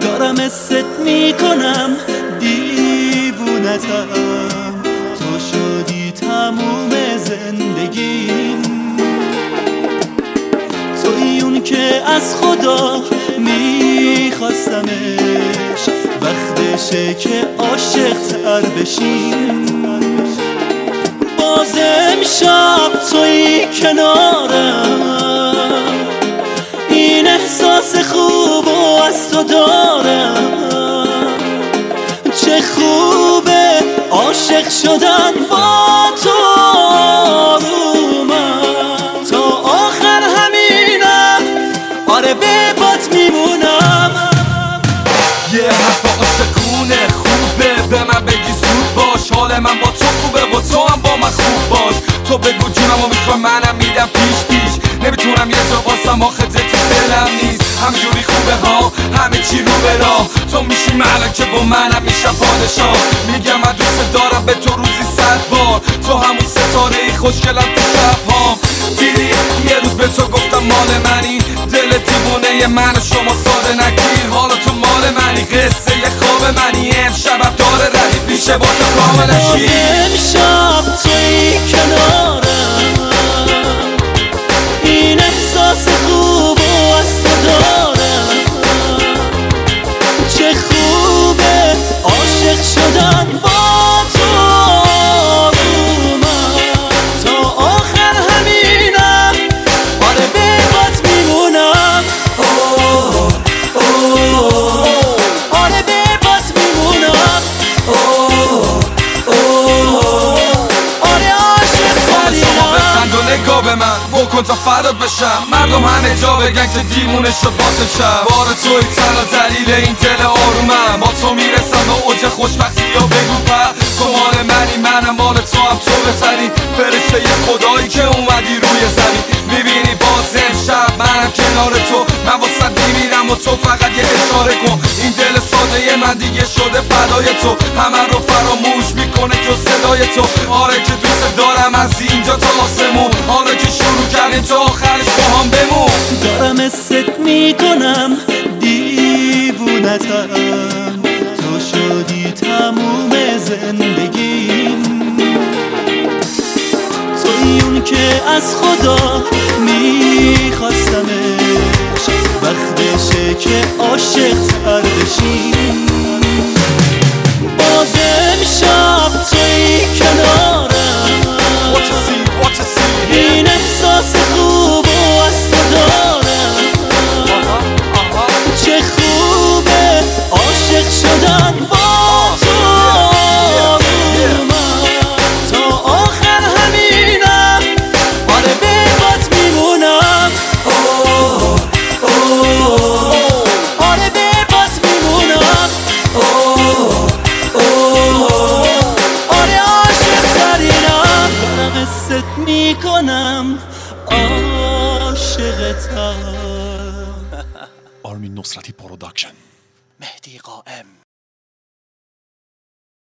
دارم حست میکنم دیوونتم، تو شدی تموم زندگیم. توی اون که از خدا میخواستمش، وقتشه که عاشق تر بشیم. باز امشب توی کنارم، این احساس خوب و از تو دارم. چه خوبه عاشق شدن با تو، آرومم تا آخر همینم، آره به بات میمونم. یه حرف عاشقونه خوبه، به من بگی زود باش، حال من با تو خوبه و تو هم با من خوب باش. تو بگو جونم و میخوام منم میدم پیش پیش، نمیتونم یه جا باسم آخه تو دلم نیست. همجوری خوبه ها همه چی رو به راه، تو میشی ملکه و منم میشم پادشاه. میگم من دوست دارم به تو روزی 100 بار، تو همون ستاره ای خوشگلم تو شبهام. دیدی یه روز به تو گفتم مال منی، دل دیوونه من و شما ساده نگیر. حالا تو مال منی، قصه یه خواب منی، امشبم داره ردیف میشه با تو کاملشی. امشب توی کنارم، این احساس خوب و از تو دارم. چه خوبه عاشق شدن با تو، آرومم تا آخر همینم، آره به بات میمونم. آره به بات میمونم. آره عاشق ترینم. و نگاه به من بکن تا فدات بشم، مردم همه جا بگن که دیوونه شد باسه شب. بار توی تنها دلیل این دل آرومم، با تو میرسم به اوج خوشبختی یا بگو پر. تو مال منی منم مال تو، هم تو بهتری فرشته ی خدایی که اومدی روی زمین. میبینی باز امشب منم کنار تو، من واسه میمیرم و تو فقط یه اشاره کن. این دل ساده من دیگه شده فدای تو، همه رو فراموش میکنه جز صدای تو. آره که دوست دارم از اینجا تا آسمون، حالا که شروع کردیم تا آخرش با هم بمون. دارم حست میکنم دیوونتم، تو شدی تموم زندگیم. توی اون که از خدا میخواستمش، وقتشه که عاشق تر بشیم. باز امشب توی کنارم، این احساس خوب و از تو دارم. چه خوبه عاشق شدن با تو، آرومم تا آخر همینم، آره به بات میمونم. آره به بات میمونم. آره عاشق ترینم. دارم حست میکنم عاشقتم. آرمین نصرتی پروداکشن. مهدی قائم.